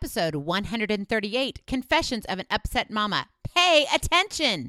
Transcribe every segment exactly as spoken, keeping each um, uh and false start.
episode one thirty-eight, Confessions of an Upset Mama. Pay attention.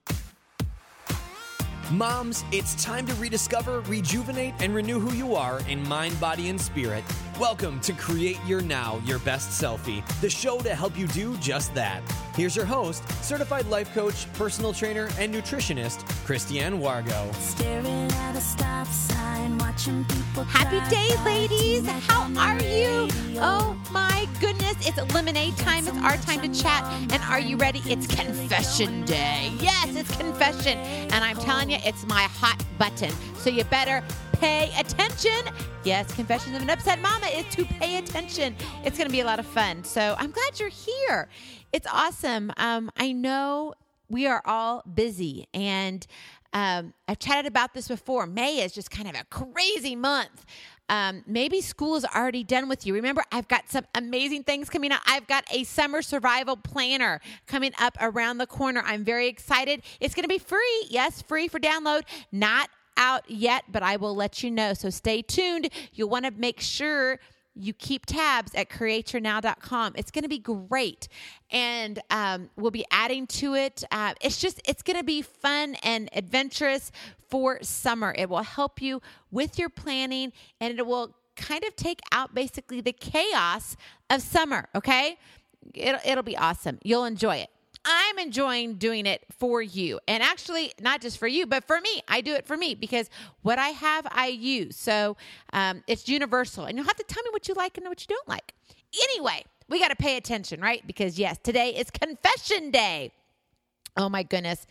Moms, it's time to rediscover, rejuvenate, and renew who you are in mind, body, and spirit. Welcome to Create Your Now, Your Best Selfie, the show to help you do just that. Here's your host, certified life coach, personal trainer, and nutritionist, Christiane Wargo. Staring at a stop sign, watching people. Happy day, ladies. How are you? Oh my goodness. It's lemonade time. It's our time to chat. And are you ready? It's confession day. Yes, it's confession. And I'm telling you, it's my hot button. So you better pay attention. Yes, Confessions of an Upset Mama is to pay attention. It's going to be a lot of fun. So I'm glad you're here. It's awesome. Um, I know we are all busy, and um, I've chatted about this before. May is just kind of a crazy month. Um, maybe school is already done with you. Remember, I've got some amazing things coming out. I've got a summer survival planner coming up around the corner. I'm very excited. It's going to be free. Yes, free for download. Not out yet, but I will let you know. So stay tuned. You'll want to make sure you keep tabs at create your now dot com. It's going to be great. And um, we'll be adding to it. Uh, it's just, it's going to be fun and adventurous for summer. It will help you with your planning, and it will kind of take out basically the chaos of summer. Okay. It'll, it'll be awesome. You'll enjoy it. I'm enjoying doing it for you. And actually, not just for you, but for me. I do it for me because what I have, I use. So um, it's universal. And you'll have to tell me what you like and what you don't like. Anyway, we got to pay attention, right? Because, yes, today is confession day. Oh, my goodness.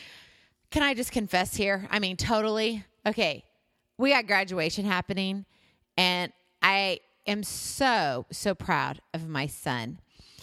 Can I just confess here? I mean, totally. Okay, we got graduation happening. And I am so, so proud of my son.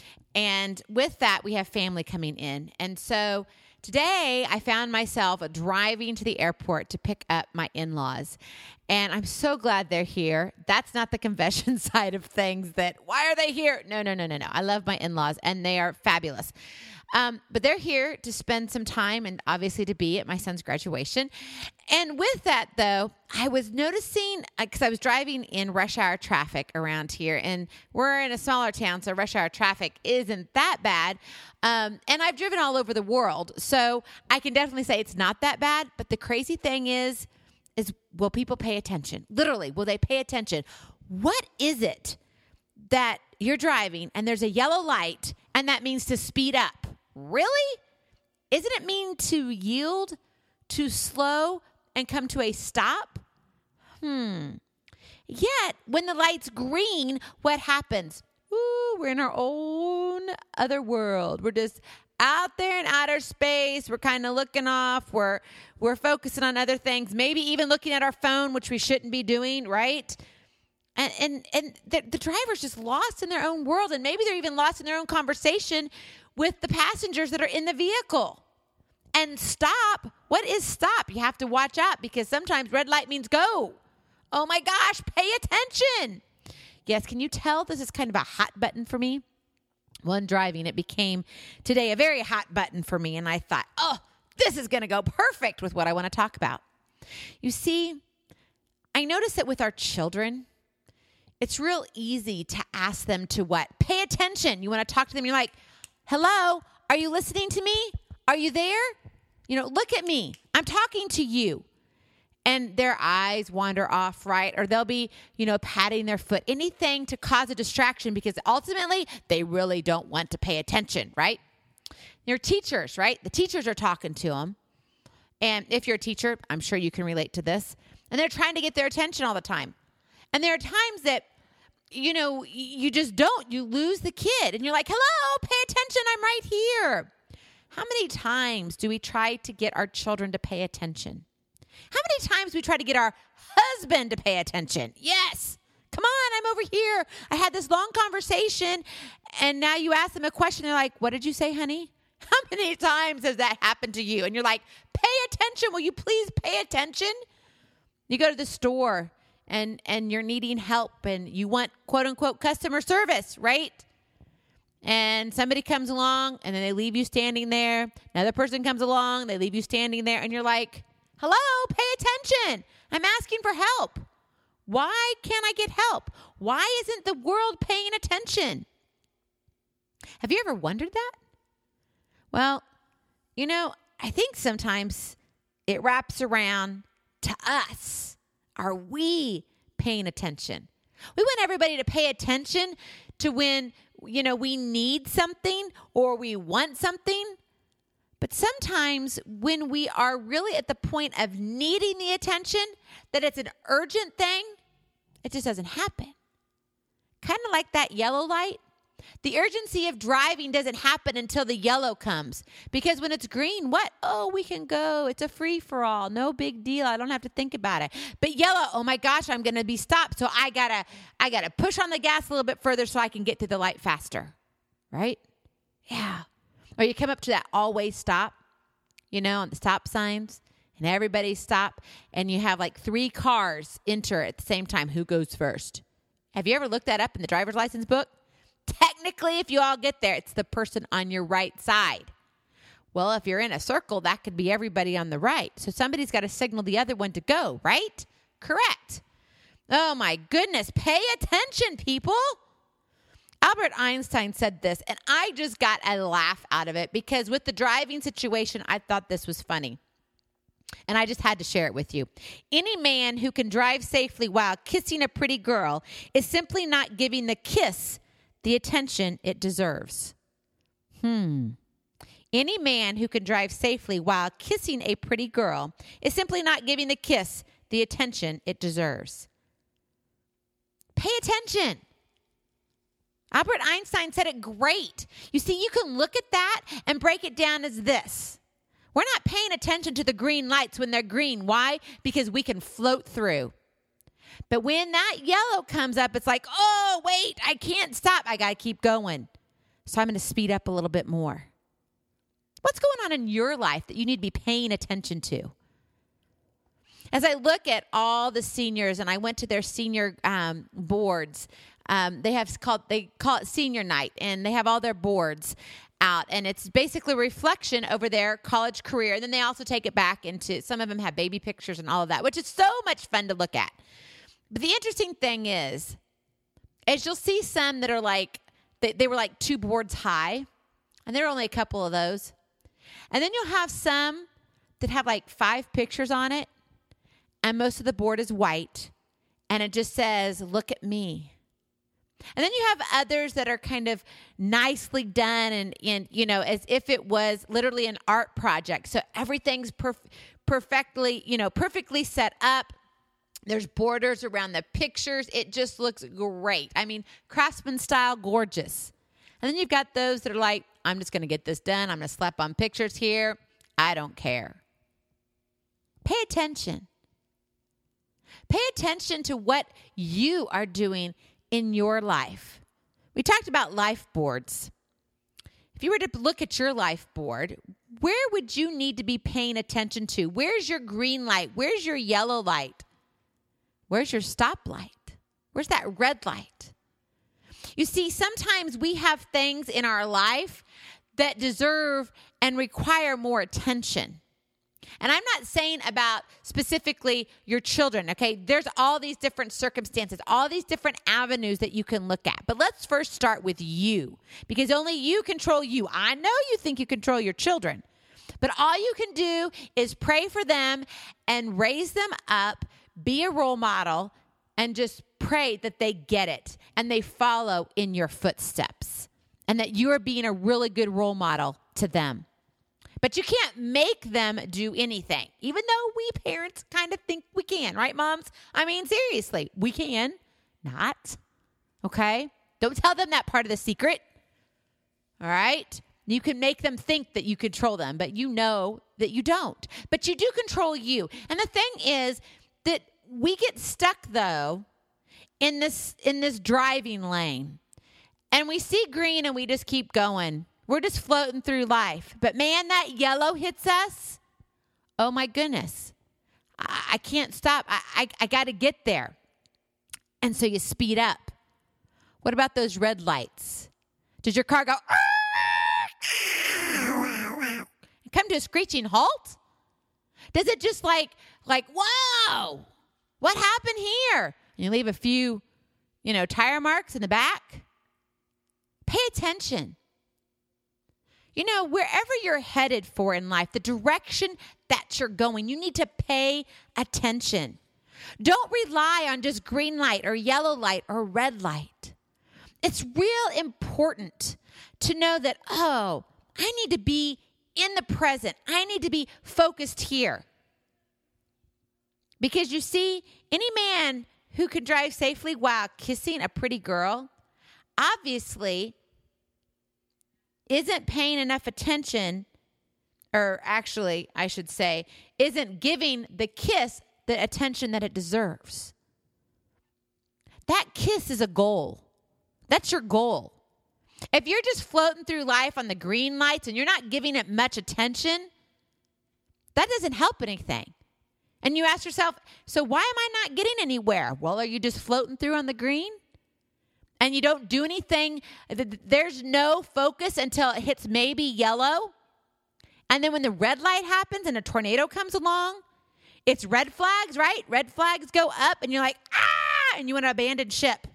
And with that, we have family coming in. And so today I found myself driving to the airport to pick up my in-laws. And I'm so glad they're here. That's not the confession side of things that, why are they here? No, no, no, no, no. I love my in-laws and they are fabulous. Um, but they're here to spend some time and obviously to be at my son's graduation. And with that, though, I was noticing, because I was driving in rush hour traffic around here, and we're in a smaller town, so rush hour traffic isn't that bad. Um, and I've driven all over the world, so I can definitely say it's not that bad. But the crazy thing is, is will people pay attention? Literally, will they pay attention? What is it that you're driving and there's a yellow light and that means to speed up? Really? Isn't it mean to yield, to slow, and come to a stop? Hmm. Yet, when the light's green, what happens? Ooh, we're in our own other world. We're just out there in outer space. We're kind of looking off. We're we're focusing on other things. Maybe even looking at our phone, which we shouldn't be doing, right? And and and the, the driver's just lost in their own world, and maybe they're even lost in their own conversation with the passengers that are in the vehicle. And stop. What is stop? You have to watch out because sometimes red light means go. Oh my gosh, pay attention. Yes, can you tell this is kind of a hot button for me? Well, in driving, it became today a very hot button for me. And I thought, oh, this is going to go perfect with what I want to talk about. You see, I notice that with our children, it's real easy to ask them to what? Pay attention. You want to talk to them. You're like, hello, are you listening to me? Are you there? You know, look at me. I'm talking to you. And their eyes wander off, right? Or they'll be, you know, patting their foot, anything to cause a distraction because ultimately they really don't want to pay attention, right? Your teachers, right? The teachers are talking to them. And if you're a teacher, I'm sure you can relate to this. And they're trying to get their attention all the time. And there are times that, you know, you just don't. You lose the kid. And you're like, hello, pay attention. I'm right here. How many times do we try to get our children to pay attention? How many times do we try to get our husband to pay attention? Yes. Come on, I'm over here. I had this long conversation, and now you ask them a question. They're like, what did you say, honey? How many times has that happened to you? And you're like, pay attention. Will you please pay attention? You go to the store, and, and you're needing help, and you want, quote, unquote, customer service, right? And somebody comes along, and then they leave you standing there. Another person comes along, they leave you standing there, and you're like, hello, pay attention. I'm asking for help. Why can't I get help? Why isn't the world paying attention? Have you ever wondered that? Well, you know, I think sometimes it wraps around to us. Are we paying attention? We want everybody to pay attention to when, you know, we need something or we want something. But sometimes when we are really at the point of needing the attention, that it's an urgent thing, it just doesn't happen. Kind of like that yellow light. The urgency of driving doesn't happen until the yellow comes. Because when it's green, what? Oh, we can go. It's a free-for-all. No big deal. I don't have to think about it. But yellow, oh my gosh, I'm going to be stopped. So I got to I gotta push on the gas a little bit further so I can get to the light faster. Right? Yeah. Or you come up to that always stop, you know, on the stop signs, and everybody stop, and you have like three cars enter at the same time. Who goes first? Have you ever looked that up in the driver's license book? Technically, if you all get there, it's the person on your right side. Well, if you're in a circle, that could be everybody on the right. So somebody's got to signal the other one to go, right? Correct. Oh, my goodness. Pay attention, people. Albert Einstein said this, and I just got a laugh out of it because with the driving situation, I thought this was funny. And I just had to share it with you. Any man who can drive safely while kissing a pretty girl is simply not giving the kiss the attention it deserves. Hmm. Any man who can drive safely while kissing a pretty girl is simply not giving the kiss the attention it deserves. Pay attention. Albert Einstein said it great. You see, you can look at that and break it down as this. We're not paying attention to the green lights when they're green. Why? Because we can float through. But when that yellow comes up, it's like, oh, wait, I can't stop. I got to keep going. So I'm going to speed up a little bit more. What's going on in your life that you need to be paying attention to? As I look at all the seniors, and I went to their senior um, boards, um, they have called they call it senior night, and they have all their boards out, and it's basically a reflection over their college career. And then they also take it back into, some of them have baby pictures and all of that, which is so much fun to look at. But the interesting thing is, as you'll see some that are like, they, they were like two boards high, and there are only a couple of those. And then you'll have some that have like five pictures on it, and most of the board is white, and it just says, look at me. And then you have others that are kind of nicely done and, and you know, as if it was literally an art project. So everything's perf- perfectly, you know, perfectly set up. There's borders around the pictures. It just looks great. I mean, craftsman style, gorgeous. And then you've got those that are like, I'm just going to get this done. I'm going to slap on pictures here. I don't care. Pay attention. Pay attention to what you are doing in your life. We talked about life boards. If you were to look at your life board, where would you need to be paying attention to? Where's your green light? Where's your yellow light? Where's your stoplight? Where's that red light? You see, sometimes we have things in our life that deserve and require more attention. And I'm not saying about specifically your children, okay? There's all these different circumstances, all these different avenues that you can look at. But let's first start with you, because only you control you. I know you think you control your children, but all you can do is pray for them and raise them up, be a role model, and just pray that they get it and they follow in your footsteps and that you are being a really good role model to them. But you can't make them do anything, even though we parents kind of think we can, right, moms? I mean, seriously, we can. Not. Okay? Don't tell them that part of the secret. All right? You can make them think that you control them, but you know that you don't. But you do control you. And the thing is that we get stuck, though, in this in this driving lane. And we see green and we just keep going. We're just floating through life. But man, that yellow hits us. Oh my goodness. I, I can't stop. I, I, I got to get there. And so you speed up. What about those red lights? Does your car go and come to a screeching halt? Does it just like, like, whoa, what happened here? And you leave a few, you know, tire marks in the back? Pay attention. You know, wherever you're headed for in life, the direction that you're going, you need to pay attention. Don't rely on just green light or yellow light or red light. It's real important to know that, oh, I need to be in the present. I need to be focused here. Because you see, any man who can drive safely while kissing a pretty girl obviously isn't paying enough attention, or actually, I should say, isn't giving the kiss the attention that it deserves. That kiss is a goal. That's your goal. If you're just floating through life on the green lights and you're not giving it much attention, that doesn't help anything. And you ask yourself, so why am I not getting anywhere? Well, are you just floating through on the green? And you don't do anything? There's no focus until it hits maybe yellow. And then when the red light happens and a tornado comes along, it's red flags, right? Red flags go up and you're like, ah, and you want to abandon ship.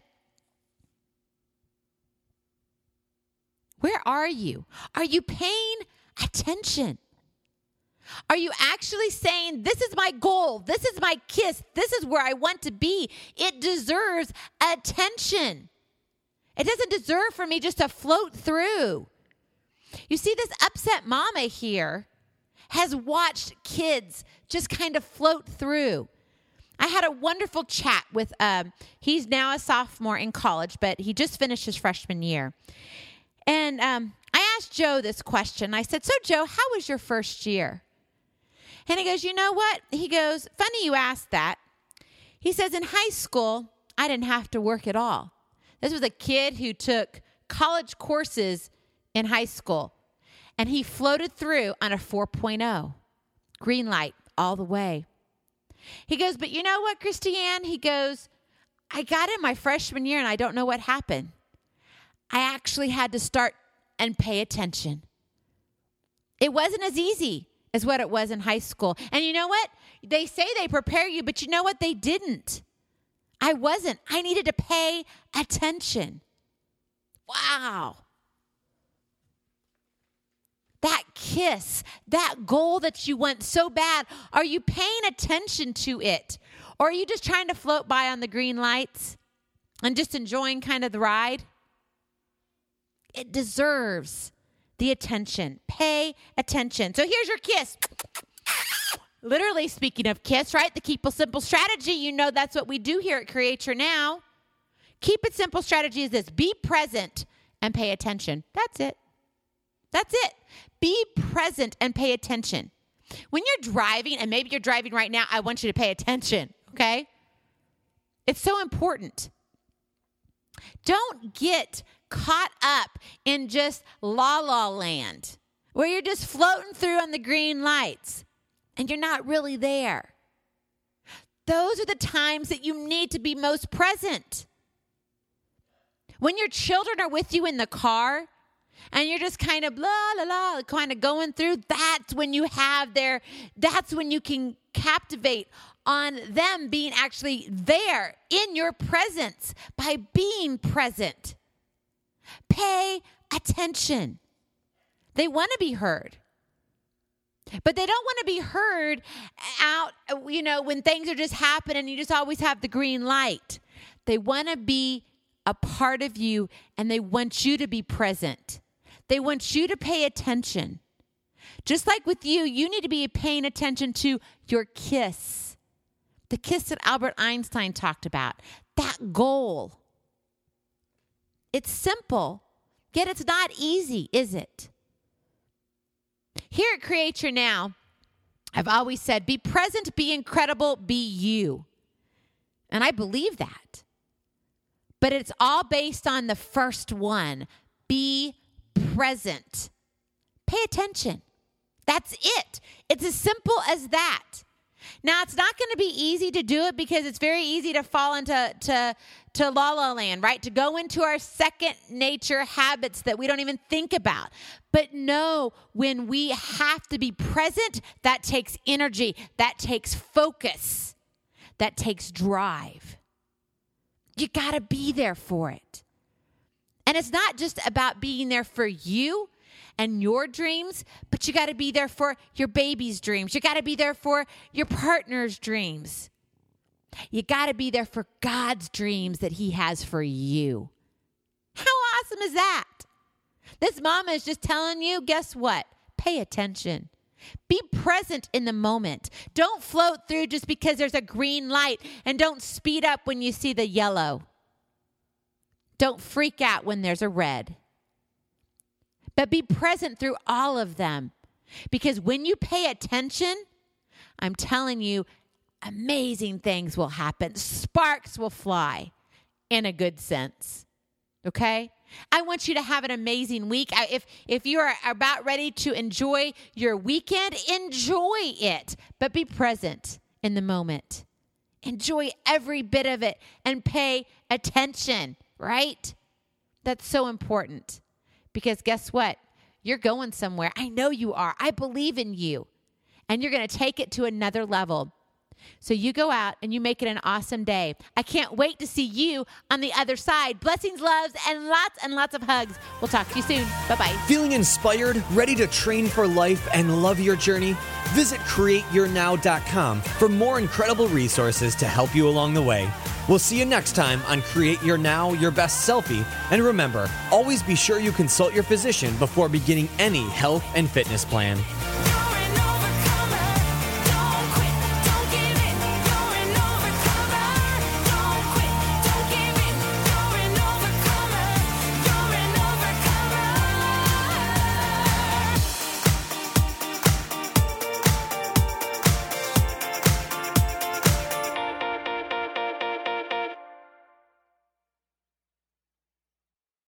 Where are you? Are you paying attention? Are you actually saying, this is my goal, this is my kiss, this is where I want to be? It deserves attention. It doesn't deserve for me just to float through. You see, this upset mama here has watched kids just kind of float through. I had a wonderful chat with, um, he's now a sophomore in college, but he just finished his freshman year. And um, I asked Joe this question. I said, so Joe, how was your first year? And he goes, you know what? He goes, funny you asked that. He says, in high school, I didn't have to work at all. This was a kid who took college courses in high school, and he floated through on a four point oh, green light all the way. He goes, but you know what, Christiane? He goes, I got in my freshman year, and I don't know what happened. I actually had to start and pay attention. It wasn't as easy as what it was in high school. And you know what? They say they prepare you, but you know what? They didn't. I wasn't. I needed to pay attention. Wow. That kiss, that goal that you want so bad, are you paying attention to it? Or are you just trying to float by on the green lights and just enjoying kind of the ride? It deserves the attention. Pay attention. So here's your kiss. Literally speaking of kiss, right? The Keep It Simple strategy. You know that's what we do here at Create Your Now. Keep It Simple strategy is this. Be present and pay attention. That's it. That's it. Be present and pay attention. When you're driving, and maybe you're driving right now, I want you to pay attention, okay? It's so important. Don't get caught up in just la la land where you're just floating through on the green lights and you're not really there. Those are the times that you need to be most present. When your children are with you in the car and you're just kind of la la la kind of going through, that's when you have their, that's when you can captivate on them being actually there in your presence by being present. Pay attention. They want to be heard. But they don't want to be heard out, you know, when things are just happening and you just always have the green light. They want to be a part of you and they want you to be present. They want you to pay attention. Just like with you, you need to be paying attention to your kiss. The kiss that Albert Einstein talked about. That goal. It's simple, yet it's not easy, is it? Here at Create Your Now, I've always said, be present, be incredible, be you. And I believe that. But it's all based on the first one. Be present. Pay attention. That's it. It's as simple as that. Now, it's not going to be easy to do it because it's very easy to fall into to, to la la land, right? To go into our second nature habits that we don't even think about. But no, when we have to be present, that takes energy, that takes focus, that takes drive. You got to be there for it. And it's not just about being there for you. and your dreams, but you got to be there for your baby's dreams. You got to be there for your partner's dreams. You got to be there for God's dreams that he has for you. How awesome is that? This mama is just telling you, guess what? Pay attention. Be present in the moment. Don't float through just because there's a green light, and don't speed up when you see the yellow. Don't freak out when there's a red. But be present through all of them. Because when you pay attention, I'm telling you, amazing things will happen. Sparks will fly in a good sense. Okay? I want you to have an amazing week. I, if if you are about ready to enjoy your weekend, enjoy it. But be present in the moment. Enjoy every bit of it and pay attention, right? That's so important. Because guess what? You're going somewhere. I know you are. I believe in you. And you're going to take it to another level. So you go out and you make it an awesome day. I can't wait to see you on the other side. Blessings, loves, and lots and lots of hugs. We'll talk to you soon. Bye-bye. Feeling inspired, ready to train for life, and love your journey? Visit create your now dot com for more incredible resources to help you along the way. We'll see you next time on Create Your Now, Your Best Selfie. And remember, always be sure you consult your physician before beginning any health and fitness plan.